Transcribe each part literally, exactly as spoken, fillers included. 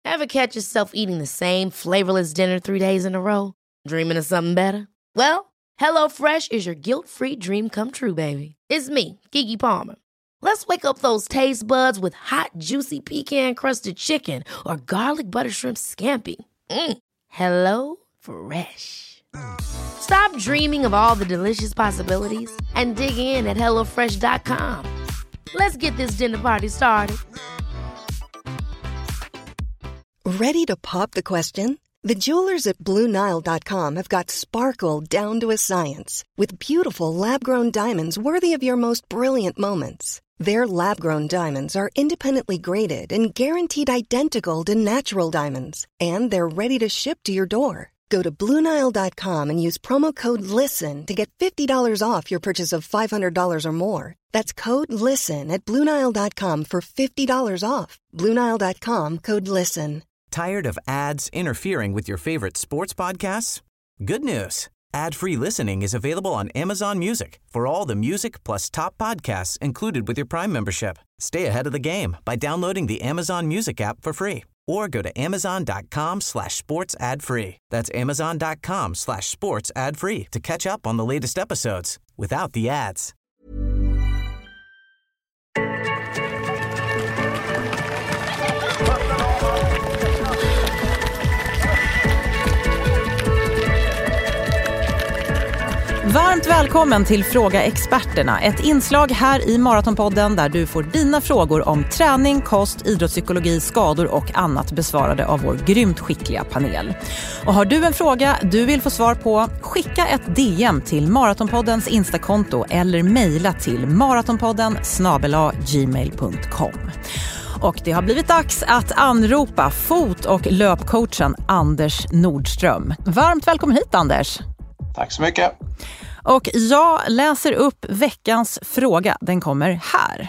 Ever catch yourself eating the same flavorless dinner three days in a row? Dreaming of something better? Well, HelloFresh is your guilt-free dream come true, baby. It's me, Keke Palmer. Let's wake up those taste buds with hot, juicy pecan-crusted chicken or garlic butter shrimp scampi. Mm. Hello Fresh. Stop dreaming of all the delicious possibilities and dig in at hello fresh dot com. Let's get this dinner party started. Ready to pop the question? The jewelers at Blue Nile dot com have got sparkle down to a science with beautiful lab-grown diamonds worthy of your most brilliant moments. Their lab-grown diamonds are independently graded and guaranteed identical to natural diamonds, and they're ready to ship to your door. Go to Blue Nile dot com and use promo code LISTEN to get fifty dollars off your purchase of five hundred dollars or more. That's code LISTEN at Blue Nile dot com for fifty dollars off. Blue Nile dot com, code LISTEN. Tired of ads interfering with your favorite sports podcasts? Good news. Ad-free listening is available on Amazon Music for all the music plus top podcasts included with your Prime membership. Stay ahead of the game by downloading the Amazon Music app for free or go to amazon.com slash sports ad free. That's amazon.com slash sports ad free to catch up on the latest episodes without the ads. Varmt välkommen till Fråga Experterna, ett inslag här i Maratonpodden där du får dina frågor om träning, kost, idrottspsykologi, skador och annat besvarade av vår grymt skickliga panel. Och har du en fråga du vill få svar på, skicka ett D M till Maratonpoddens Instakonto eller mejla till maratonpodden snabel-a gmail punkt com. Och det har blivit dags att anropa fot- och löpcoachen Anders Nordström. Varmt välkommen hit, Anders. Tack så mycket. Och jag läser upp veckans fråga. Den kommer här.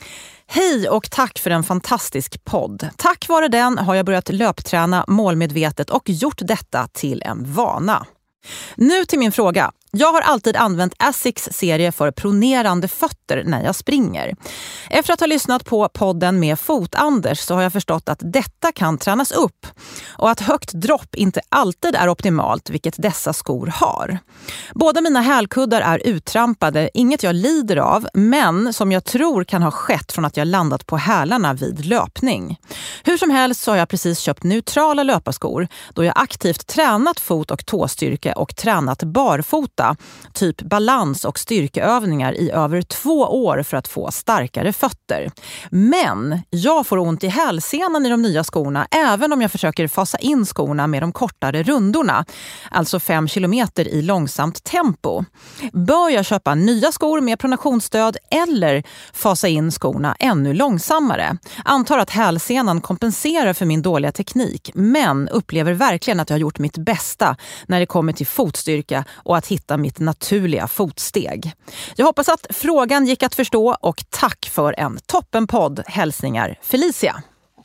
Hej och tack för en fantastisk podd. Tack vare den har jag börjat löpträna målmedvetet och gjort detta till en vana. Nu till min fråga. Jag har alltid använt Asics serie för pronerande fötter när jag springer. Efter att ha lyssnat på podden med Fot-Anders så har jag förstått att detta kan tränas upp och att högt dropp inte alltid är optimalt, vilket dessa skor har. Båda mina hälkuddar är uttrampade, inget jag lider av, men som jag tror kan ha skett från att jag landat på hälarna vid löpning. Hur som helst så har jag precis köpt neutrala löparskor då jag aktivt tränat fot- och tåstyrka och tränat barfota, typ balans- och styrkeövningar i över två år för att få starkare fötter. Men jag får ont i hälsenan i de nya skorna även om jag försöker fasa in skorna med de kortare rundorna, alltså fem kilometer i långsamt tempo. Bör jag köpa nya skor med pronationsstöd eller fasa in skorna ännu långsammare? Antar att hälsenan kompenserar för min dåliga teknik, men upplever verkligen att jag har gjort mitt bästa när det kommer till fotstyrka och att hitta mitt naturliga fotsteg. Jag hoppas att frågan gick att förstå och tack för en toppenpodd. Hälsningar Felicia.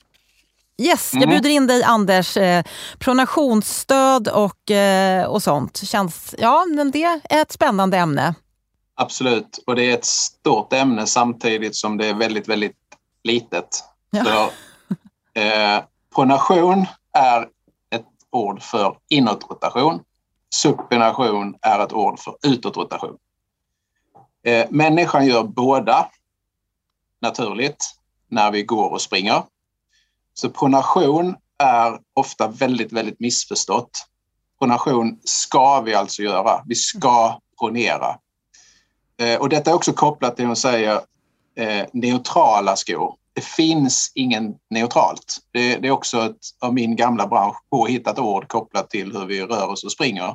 Yes, jag bjuder in dig, Anders. Eh, pronationsstöd och, eh, och sånt. Känns, ja, men det är ett spännande ämne. Absolut, och det är ett stort ämne samtidigt som det är väldigt, väldigt litet. Ja. Så, eh, pronation är ett ord för inåtrotation. Supination är ett ord för utåtrotation. Eh, människan gör båda naturligt när vi går och springer. Så pronation är ofta väldigt, väldigt missförstått. Pronation ska vi alltså göra. Vi ska pronera. Eh, och detta är också kopplat till att säga eh, neutrala skor. Det finns ingen neutralt. Det, det är också ett av min gamla bransch påhittat ord kopplat till hur vi rör oss och springer.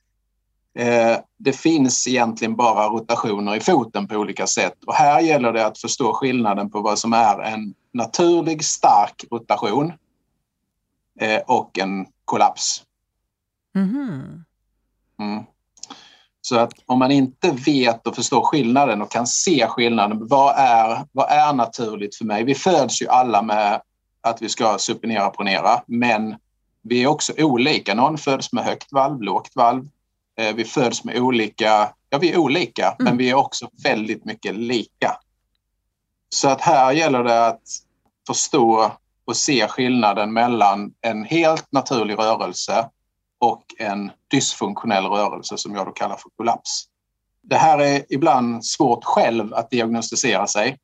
Eh, det finns egentligen bara rotationer i foten på olika sätt. Och här gäller det att förstå skillnaden på vad som är en naturlig stark rotation eh, och en kollaps. Mm-hmm. Mm. Så att om man inte vet och förstår skillnaden och kan se skillnaden, vad är, vad är naturligt för mig? Vi föds ju alla med att vi ska supinera och pronera, men vi är också olika. Någon föds med högt valv, lågt valv. Eh, vi föds med olika, ja vi är olika, mm. men vi är också väldigt mycket lika. Så att här gäller det att förstå och se skillnaden mellan en helt naturlig rörelse och en dysfunktionell rörelse som jag då kallar för kollaps. Det här är ibland svårt själv att diagnostisera sig.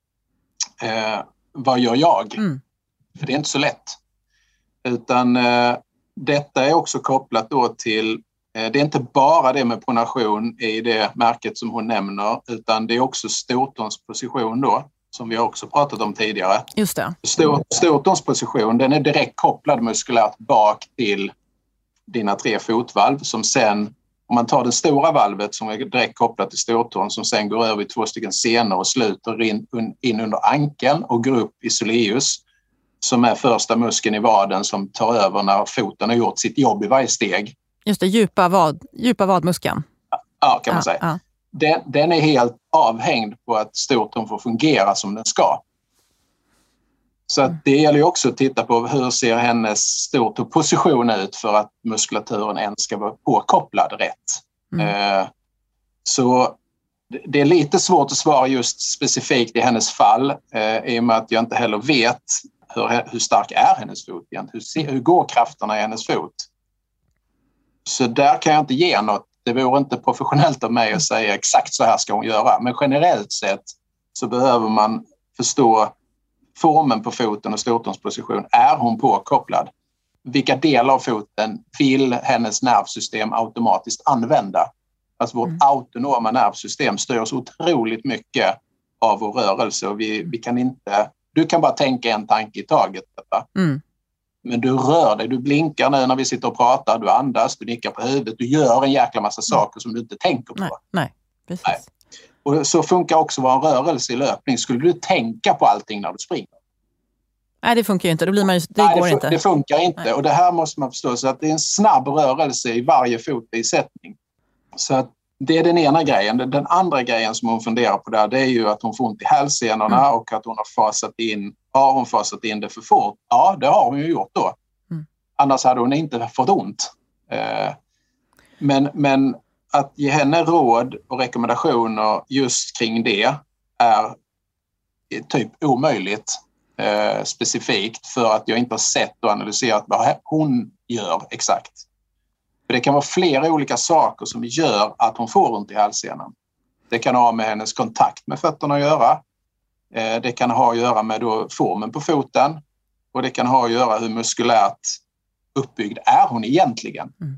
Eh, vad gör jag? Mm. För det är inte så lätt. Utan eh, detta är också kopplat då till, eh, det är inte bara det med pronation i det märket som hon nämner, utan det är också stortånsposition då, som vi har också pratat om tidigare. Just det. Stor, stortånsposition, den är direkt kopplad muskulärt bak till dina tre fotvalv som sen, om man tar det stora valvet som är direkt kopplat till stortån som sen går över i två stycken senor och sluter in, in under ankeln och går upp i soleus som är första muskeln i vaden som tar över när foten har gjort sitt jobb i varje steg. Just det, djupa, vad, djupa vadmuskeln. Ja, kan man ja, säga. Ja. Den, den är helt avhängd på att stortån får fungera som den ska. Så att det gäller ju också att titta på hur ser hennes stortåposition ut för att muskulaturen ens ska vara påkopplad rätt. Mm. Eh, så det är lite svårt att svara just specifikt i hennes fall eh, i och med att jag inte heller vet hur, hur stark är hennes fot egentligen. Hur, hur går krafterna i hennes fot? Så där kan jag inte ge något. Det vore inte professionellt av mig att säga exakt så här ska hon göra. Men generellt sett så behöver man förstå formen på foten och stortånsposition. Är hon påkopplad? Vilka delar av foten vill hennes nervsystem automatiskt använda? Alltså vårt mm. autonoma nervsystem styr oss otroligt mycket av vår rörelse. Och vi, vi kan inte, du kan bara tänka en tanke i taget. Mm. Men du rör dig, du blinkar nu när vi sitter och pratar, du andas, du nickar på huvudet, du gör en jäkla massa saker som du inte tänker på. Nej, nej precis. Nej. Och så funkar också vår rörelse i löpning. Skulle du tänka på allting när du springer? Nej, det funkar ju inte. Då blir man ju, det Nej, går det, inte. Det funkar inte. Nej. Och det här måste man förstå. Så att det är en snabb rörelse i varje fotbisättning. Så att det är den ena grejen. Den andra grejen som hon funderar på där, det är ju att hon får ont i hälsenorna mm. och att hon har fasat in, har hon fasat in det för fort? Ja, det har hon ju gjort då. Mm. Annars hade hon inte fått ont. Eh, men, men att ge henne råd och rekommendationer just kring det är typ omöjligt eh, specifikt för att jag inte har sett och analyserat vad hon gör exakt. För det kan vara flera olika saker som gör att hon får ont i hälsenan. Det kan ha med hennes kontakt med fötterna att göra. Eh, det kan ha att göra med då formen på foten. Och det kan ha att göra hur muskulärt uppbyggd är hon egentligen. Mm.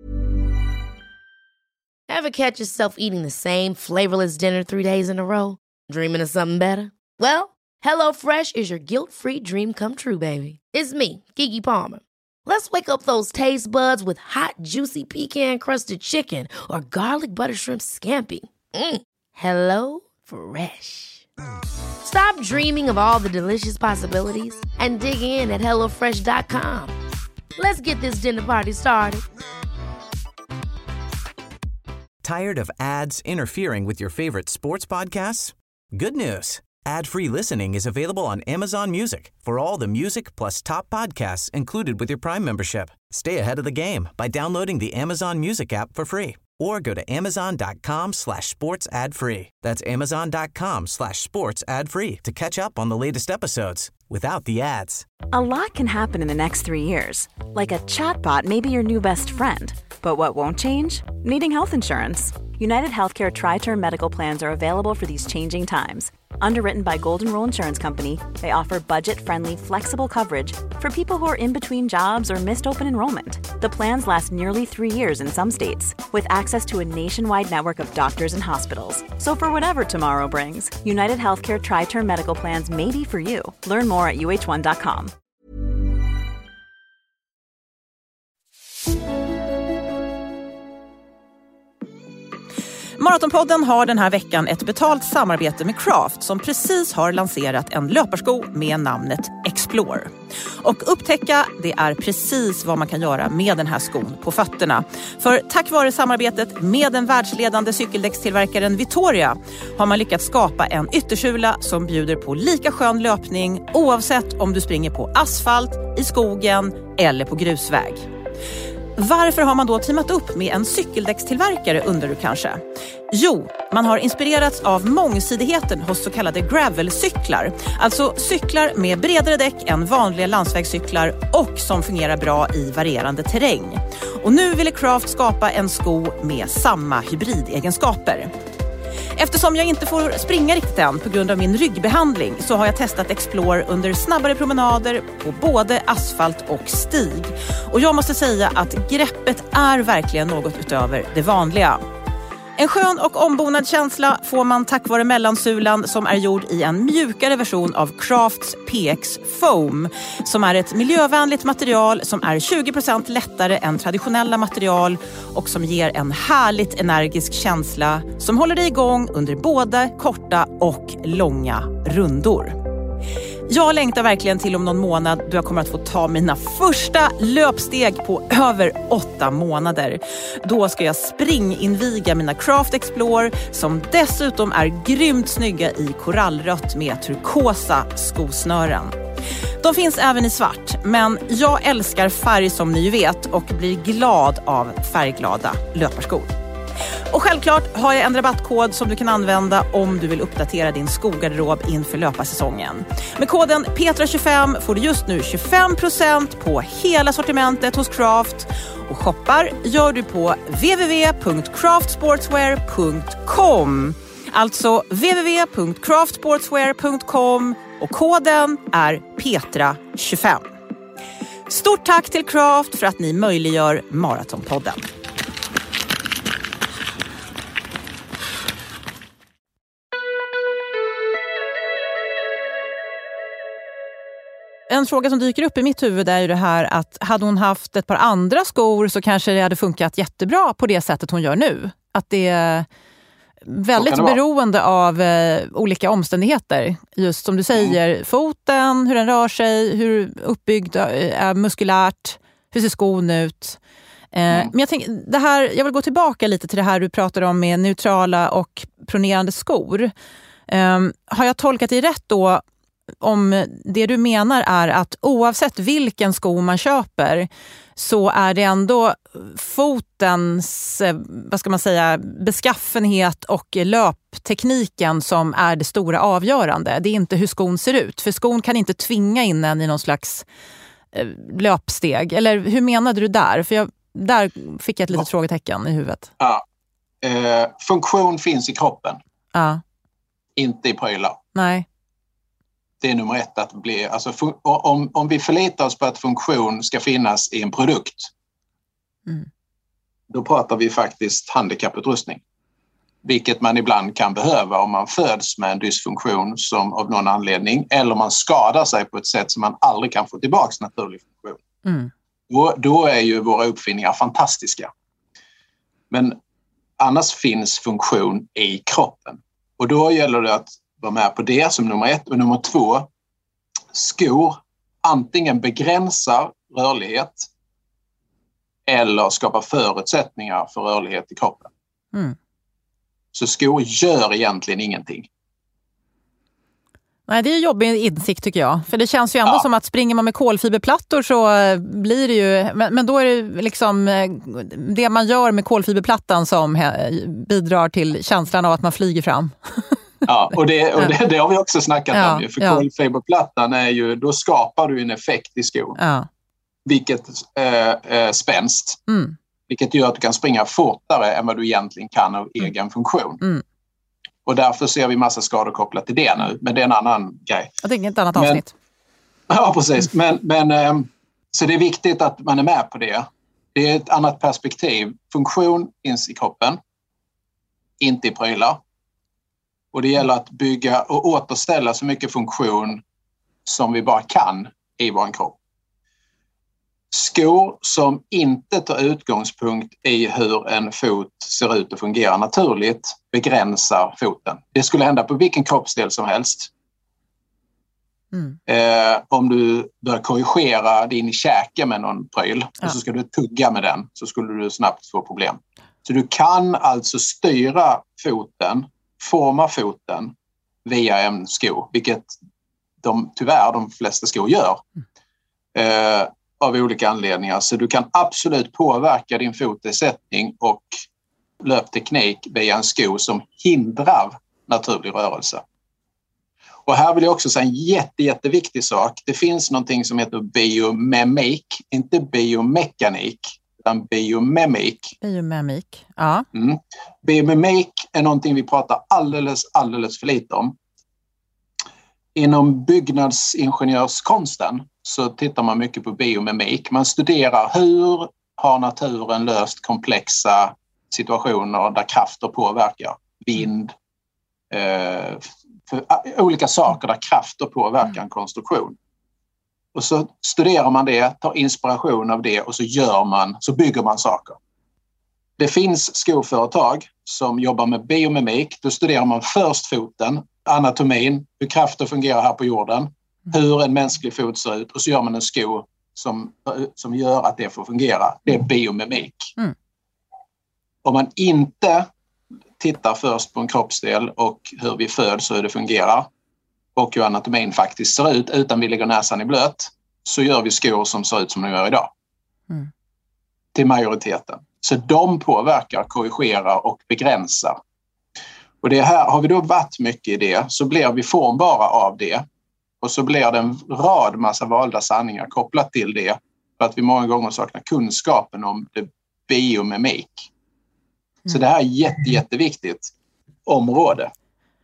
Ever catch yourself eating the same flavorless dinner three days in a row? Dreaming of something better? Well, HelloFresh is your guilt-free dream come true, baby. It's me, Keke Palmer. Let's wake up those taste buds with hot, juicy pecan-crusted chicken or garlic butter shrimp scampi. Mm. Hello Fresh. Stop dreaming of all the delicious possibilities and dig in at hello fresh dot com. Let's get this dinner party started. Tired of ads interfering with your favorite sports podcasts? Good news. Ad-free listening is available on Amazon Music for all the music plus top podcasts included with your Prime membership. Stay ahead of the game by downloading the Amazon Music app for free or go to amazon.com slash sports ad free. That's amazon.com slash sports ad free to catch up on the latest episodes without the ads. A lot can happen in the next three years. Like a chatbot may be your new best friend. But what won't change? Needing health insurance. United Healthcare Tri-Term Medical Plans are available for these changing times. Underwritten by Golden Rule Insurance Company, they offer budget-friendly, flexible coverage for people who are in between jobs or missed open enrollment. The plans last nearly three years in some states, with access to a nationwide network of doctors and hospitals. So for whatever tomorrow brings, United Healthcare Tri-Term Medical Plans may be for you. Learn more at u h one dot com. Maratonpodden har den här veckan ett betalt samarbete med Craft som precis har lanserat en löparsko med namnet Explore. Och upptäcka, det är precis vad man kan göra med den här skon på fötterna. För tack vare samarbetet med den världsledande cykeldäckstillverkaren Vittoria har man lyckats skapa en yttersula som bjuder på lika skön löpning oavsett om du springer på asfalt, i skogen eller på grusväg. Varför har man då teamat upp med en cykeldäckstillverkare, undrar du kanske? Jo, man har inspirerats av mångsidigheten hos så kallade gravelcyklar. Alltså cyklar med bredare däck än vanliga landsvägscyklar och som fungerar bra i varierande terräng. Och nu ville Craft skapa en sko med samma hybridegenskaper. Eftersom jag inte får springa riktigt än på grund av min ryggbehandling så har jag testat Explore under snabbare promenader på både asfalt och stig. Och jag måste säga att greppet är verkligen något utöver det vanliga. En skön och ombonad känsla får man tack vare mellansulan som är gjord i en mjukare version av Crafts P X Foam som är ett miljövänligt material som är tjugo procent lättare än traditionella material och som ger en härligt energisk känsla som håller dig igång under både korta och långa rundor. Jag längtar verkligen till om någon månad då jag kommer att få ta mina första löpsteg på över åtta månader. Då ska jag springinviga mina Craft Explore som dessutom är grymt snygga i korallrött med turkosa skosnören. De finns även i svart, men jag älskar färg som ni vet och blir glad av färgglada löparskor. Och självklart har jag en rabattkod som du kan använda om du vill uppdatera din skogarderob inför löparsäsongen. Med koden Petra tjugofem får du just nu tjugofem procent på hela sortimentet hos Craft. Och shoppar gör du på w w w punkt craft sportswear punkt com. Alltså w w w punkt craft sportswear punkt com och koden är Petra tjugofem. Stort tack till Craft för att ni möjliggör Maratonpodden. En fråga som dyker upp i mitt huvud är ju det här att hade hon haft ett par andra skor så kanske det hade funkat jättebra på det sättet hon gör nu. Att det är väldigt det beroende av eh, olika omständigheter. Just som du säger, mm. foten, hur den rör sig, hur uppbyggd är muskulärt, hur ser skon ut. Eh, mm. Men jag tänker, det här, jag vill gå tillbaka lite till det här du pratar om med neutrala och pronerande skor. Eh, har jag tolkat det rätt då? Om det du menar är att oavsett vilken sko man köper så är det ändå fotens, vad ska man säga, beskaffenhet och löptekniken som är det stora avgörande. Det är inte hur skon ser ut. För skon kan inte tvinga in en i någon slags löpsteg. Eller hur menade du där? För jag, där fick jag ett litet ja. frågetecken i huvudet. Ja. Eh, funktion finns i kroppen. Ja. Inte i prylar. Nej. Det är nummer ett att bli, alltså fun- om, om vi förlitar oss på att funktion ska finnas i en produkt, mm. då pratar vi faktiskt handikapputrustning. Vilket man ibland kan behöva om man föds med en dysfunktion som av någon anledning, eller man skadar sig på ett sätt som man aldrig kan få tillbaka naturlig funktion. Mm. Då, då är ju våra uppfinningar fantastiska. Men annars finns funktion i kroppen. Och då gäller det att vara med på det som nummer ett. Och nummer två, skor antingen begränsar rörlighet eller skapar förutsättningar för rörlighet i kroppen. Mm. Så skor gör egentligen ingenting. Nej, det är jobbig insikt tycker jag. För det känns ju ändå ja. som att springer man med kolfiberplattor så blir det ju... Men, men då är det liksom det man gör med kolfiberplattan som bidrar till känslan av att man flyger fram. Ja, och, det, och det, det har vi också snackat ja, om. För ja. kolfiberplattan är ju, då skapar du en effekt i skon. Ja. Vilket äh, äh, spänst. Mm. Vilket gör att du kan springa fortare än vad du egentligen kan av mm. egen funktion. Mm. Och därför ser vi massa skador kopplat till det nu. Men det är en annan grej. Och det är inget annat avsnitt. Men, ja, precis. Men, men, ähm, så det är viktigt att man är med på det. Det är ett annat perspektiv. Funktion finns i kroppen. Inte i prylar. Och det gäller att bygga och återställa så mycket funktion som vi bara kan i vår kropp. Skor som inte tar utgångspunkt i hur en fot ser ut och fungerar naturligt begränsar foten. Det skulle hända på vilken kroppsdel som helst. Mm. Eh, om du börjar korrigera din käke med någon pryl ja. och så ska du tugga med den så skulle du snabbt få problem. Så du kan alltså styra foten, forma foten via en sko, vilket de, tyvärr de flesta skor gör. Mm. Eh, av olika anledningar. Så du kan absolut påverka din fotersättning och löpteknik via en sko som hindrar naturlig rörelse. Och här vill jag också säga en jätte, jätteviktig sak. Det finns någonting som heter biomimik, inte biomekanik, utan biomimik. Biomimik, ja. Mm. Biomimik är någonting vi pratar alldeles, alldeles för lite om. Inom byggnadsingenjörskonsten så tittar man mycket på biomimik. Man studerar hur har naturen löst komplexa situationer där krafter påverkar. Vind, eh, för olika saker där krafter påverkar en konstruktion. Och så studerar man det, tar inspiration av det och så gör man, så bygger man saker. Det finns skoföretag som jobbar med biomimik. Då studerar man först foten, anatomin, hur krafter fungerar här på jorden, hur en mänsklig fot ser ut och så gör man en sko som, som gör att det får fungera. Det är biomimik. Mm. Om man inte tittar först på en kroppsdel och hur vi föds och hur det fungerar och hur anatomin faktiskt ser ut utan vi lägger näsan i blöt, så gör vi skor som ser ut som de gör idag. Mm. Till majoriteten. Så de påverkar, korrigerar och begränsar. Och det här, har vi då varit mycket i det så blir vi formbara av det. Och så blir det en rad massa valda sanningar kopplat till det. För att vi många gånger saknar kunskapen om det biomimik. Så det här är jätte, jätteviktigt område.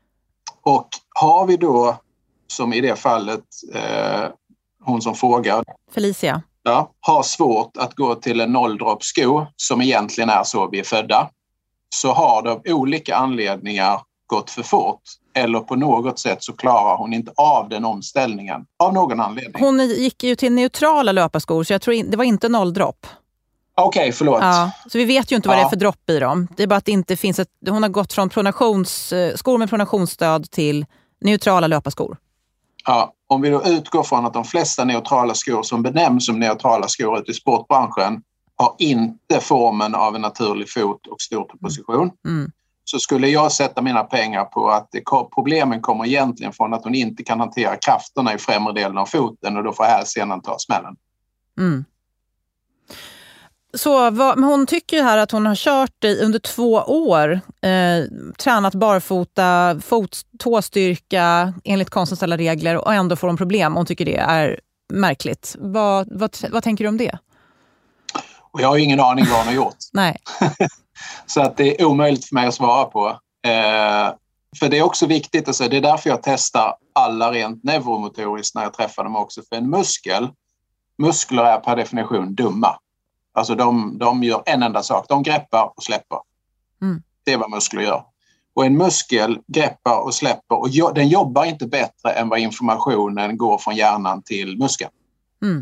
Och har vi då, som i det fallet, eh, hon som frågar. Felicia. Ja, har svårt att gå till en nolldroppsko som egentligen är så vi är födda. Så har det av olika anledningar gått för fort. Eller på något sätt så klarar hon inte av den omställningen. Av någon anledning. Hon gick ju till neutrala löparskor så jag tror in, det var inte nolldropp. Okej, okay, förlåt. Ja, så vi vet ju inte vad ja. det är för dropp i dem. Det är bara att det inte finns ett... Hon har gått från pronations, skor med pronationsstöd till neutrala löparskor. Ja, om vi då utgår från att de flesta neutrala skor som benämns som neutrala skor ute i sportbranschen har inte formen av en naturlig fot och stortåposition. Mm. Så skulle jag sätta mina pengar på att det, problemen kommer egentligen från att hon inte kan hantera krafterna i främre delen av foten och då får hälsenan ta smällen. Mm. Så vad, men hon tycker ju här att hon har kört i, under två år eh, tränat barfota, fot, tåstyrka enligt konstens alla regler och ändå får hon problem. Hon tycker det är märkligt. Vad, vad, vad tänker du om det? Och jag har ingen aning vad hon har gjort. Nej. Så att det är omöjligt för mig att svara på. Eh, för det är också viktigt, alltså, det är därför jag testar alla rent neuromotoriskt när jag träffar dem också. För en muskel, muskler är per definition dumma. Alltså de, de gör en enda sak. De greppar och släpper. Mm. Det är vad muskler gör. Och en muskel greppar och släpper. Och jo, den jobbar inte bättre än vad informationen går från hjärnan till muskeln. Mm.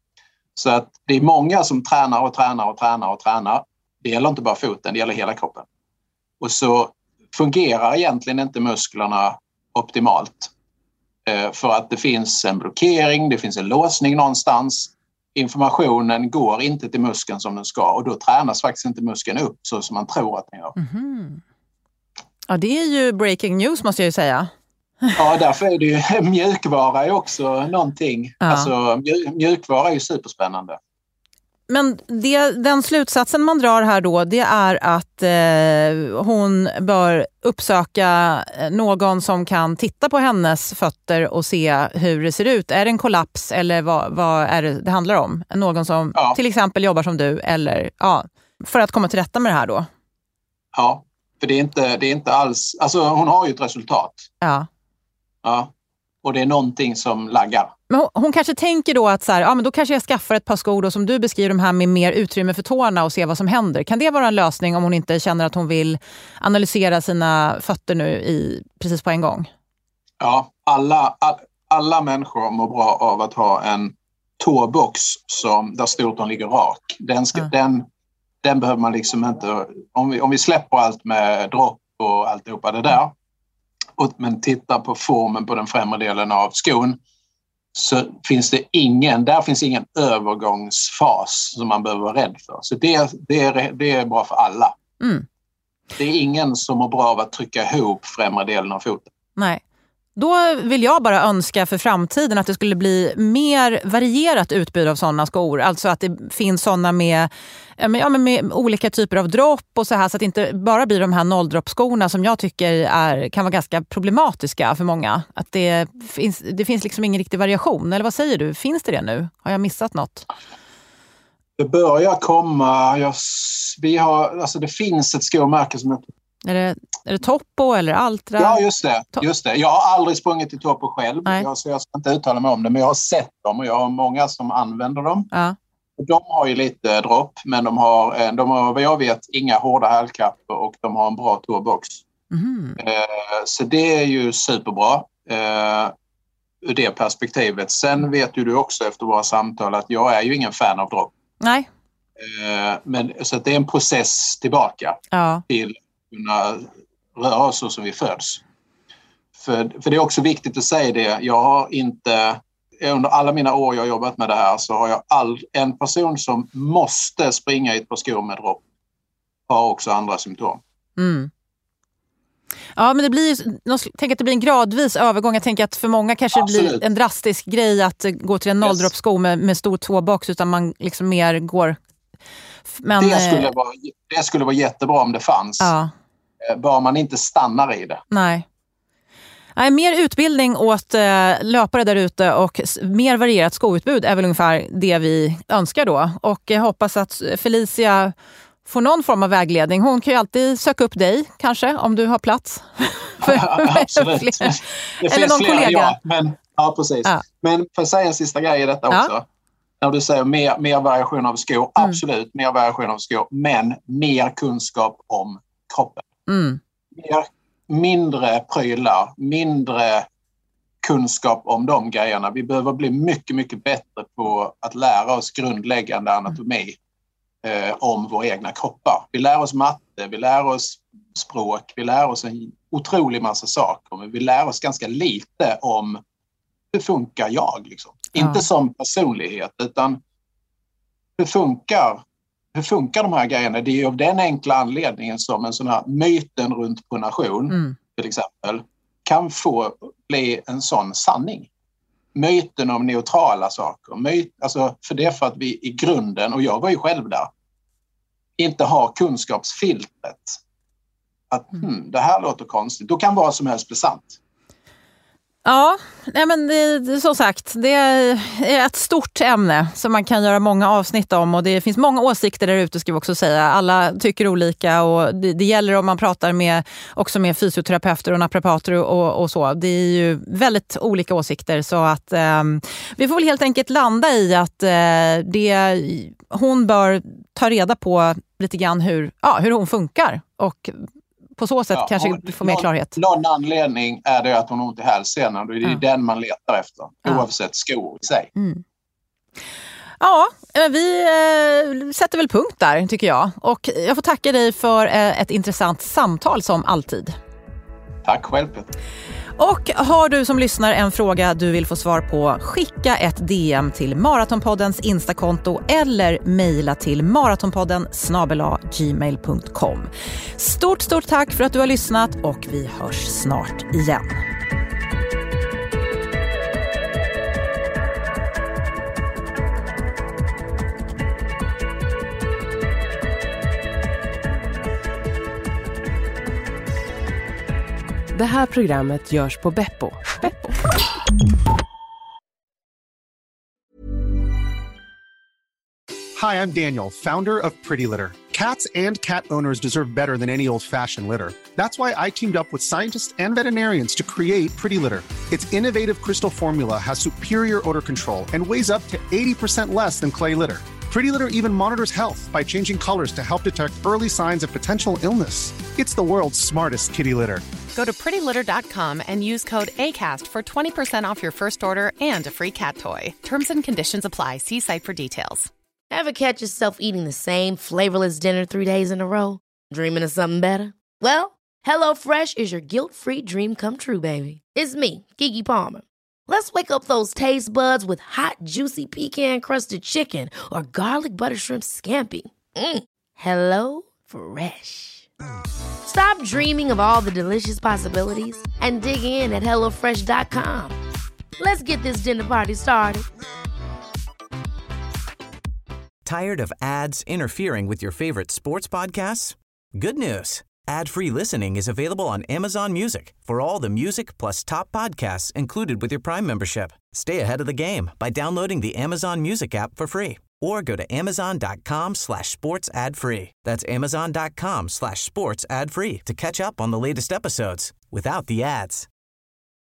Så att det är många som tränar och tränar och tränar och tränar. Det gäller inte bara foten, det gäller hela kroppen. Och så fungerar egentligen inte musklerna optimalt. Eh, för att det finns en blockering, det finns en låsning någonstans. Informationen går inte till muskeln som den ska och då tränas faktiskt inte muskeln upp så som man tror att den gör. Mm-hmm. Ja, det är ju breaking news måste jag ju säga. Ja, därför är det ju mjukvara är också någonting. Ja. Alltså mjukvara är ju superspännande. Men det, den slutsatsen man drar här då, det är att eh, hon bör uppsöka någon som kan titta på hennes fötter och se hur det ser ut. Är det en kollaps eller vad, vad är det det handlar om? Någon som ja. till exempel jobbar som du eller ja, för att komma till rätta med det här då? Ja, för det är inte, det är inte alls, alltså hon har ju ett resultat. Ja. Ja. Och det är någonting som laggar. Men hon, hon kanske tänker då att så här, ja, men då kanske jag skaffar ett par skor då, som du beskriver de här med mer utrymme för tårna och se vad som händer. Kan det vara en lösning om hon inte känner att hon vill analysera sina fötter nu i, precis på en gång? Ja, alla, all, alla människor mår bra av att ha en tåbox som, där stortån ligger rak. Den, ska, ja. den, den behöver man liksom inte... Om vi, om vi släpper allt med dropp och alltihopa det där, men tittar på formen på den främre delen av skon så finns det ingen, där finns ingen övergångsfas som man behöver vara rädd för. Så det, det, är, det är bra för alla. Mm. Det är ingen som mår bra av att trycka ihop främre delen av foten. Nej. Då vill jag bara önska för framtiden att det skulle bli mer varierat utbud av sådana skor. Alltså att det finns sådana med, ja, med, med olika typer av dropp och så här, så att det inte bara blir de här nolldroppskorna som jag tycker är, kan vara ganska problematiska för många. Att det finns, det finns liksom ingen riktig variation. Eller vad säger du? Finns det det nu? Har jag missat något? Det börjar komma. Jag, vi har, alltså det finns ett skomärke som heter... Är det, är det Toppo eller Altra? Ja, just det, just det. Jag har aldrig sprungit i Toppo själv, jag, så jag ska inte uttala mig om det. Men jag har sett dem och jag har många som använder dem. Ja. De har ju lite dropp, men de har, de har vad jag vet inga hårda hälkappor och de har en bra tåbox. Mm. Eh, så det är ju superbra eh, ur det perspektivet. Sen vet ju du också efter våra samtal att jag är ju ingen fan av dropp. Nej. Eh, men, så att det är en process tillbaka ja. till kunna röra oss så som vi föds. För, för det är också viktigt att säga det. Jag har inte, under alla mina år jag har jobbat med det här så har jag all, en person som måste springa i ett par skor med dropp har också andra symptom. Mm. Ja, men det blir, jag tänker att det blir en gradvis övergång. Jag tänker att för många kanske det blir en drastisk grej att gå till en nolldroppsko med, med stor tåbox, utan man liksom mer går... Men, det, skulle vara, det skulle vara jättebra om det fanns. Ja. Bara man inte stannar i det. Nej. Nej, mer utbildning åt eh, löpare där ute och mer varierat skoutbud är väl ungefär det vi önskar då. Och jag hoppas att Felicia får någon form av vägledning. Hon kan ju alltid söka upp dig, kanske, om du har plats. för, ja, absolut. Fler. Det Eller finns någon flera, kollega. Ja, men, ja precis. Ja. Men för att säga en sista grej i detta ja. också. När du säger mer, mer variation av skor, mm. absolut mer variation av skor, men mer kunskap om kroppen. Mm. Mer, mindre prylar, mindre kunskap om de grejerna. Vi behöver bli mycket, mycket bättre på att lära oss grundläggande anatomi eh, om våra egna kroppar. Vi lär oss matte, vi lär oss språk, vi lär oss en otrolig massa saker, men vi lär oss ganska lite om hur funkar jag liksom. Ja. Inte som personlighet, utan hur funkar, hur funkar de här grejerna? Det är av den enkla anledningen som en sån här myten runt pronation, mm. till exempel, kan få bli en sån sanning. Myten om neutrala saker. Myt, alltså för det är för att vi i grunden, och jag var ju själv där, inte har kunskapsfiltret. Att mm. hmm, det här låter konstigt. Då kan vad som helst bli sant. Ja, nej men det, som sagt, det är ett stort ämne som man kan göra många avsnitt om, och det finns många åsikter där ute, ska vi också säga. Alla tycker olika, och det, det gäller om man pratar med, också med fysioterapeuter och naprapater och, och så. Det är ju väldigt olika åsikter, så att eh, vi får väl helt enkelt landa i att eh, det, hon bör ta reda på lite grann hur, ja, hur hon funkar, och på så sätt ja, kanske få mer klarhet. Någon anledning är det att hon har ont i hälsenan. Det är ja. den man letar efter. Ja. Oavsett skor i sig. Mm. Ja, vi eh, sätter väl punkt där, tycker jag. Och jag får tacka dig för eh, ett intressant samtal som alltid. Tack själv, Peter. Och har du som lyssnar en fråga du vill få svar på, skicka ett D M till Maratonpoddens Instakonto eller mejla till maratonpodden snabel-a gmail punkt com. Stort, stort tack för att du har lyssnat, och vi hörs snart igen. Det här programmet görs på Beppo. Beppo. Hi, I'm Daniel, founder of Pretty Litter. Cats and cat owners deserve better than any old-fashioned litter. That's why I teamed up with scientists and veterinarians to create Pretty Litter. Its innovative crystal formula has superior odor control and weighs up to eighty percent less than clay litter. Pretty Litter even monitors health by changing colors to help detect early signs of potential illness. It's the world's smartest kitty litter. Go to pretty litter dot com and use code ACAST for twenty percent off your first order and a free cat toy. Terms and conditions apply. See site for details. Ever catch yourself eating the same flavorless dinner three days in a row? Dreaming of something better? Well, HelloFresh is your guilt-free dream come true, baby. It's me, Keke Palmer. Let's wake up those taste buds with hot, juicy pecan-crusted chicken or garlic butter shrimp scampi. Mm. Hello Fresh. Stop dreaming of all the delicious possibilities and dig in at hello fresh dot com. Let's get this dinner party started. Tired of ads interfering with your favorite sports podcasts? Good news. Ad-free listening is available on Amazon Music for all the music plus top podcasts included with your Prime membership. Stay ahead of the game by downloading the Amazon Music app for free or go to amazon.com slash sports ad free. That's amazon.com slash sports ad free to catch up on the latest episodes without the ads.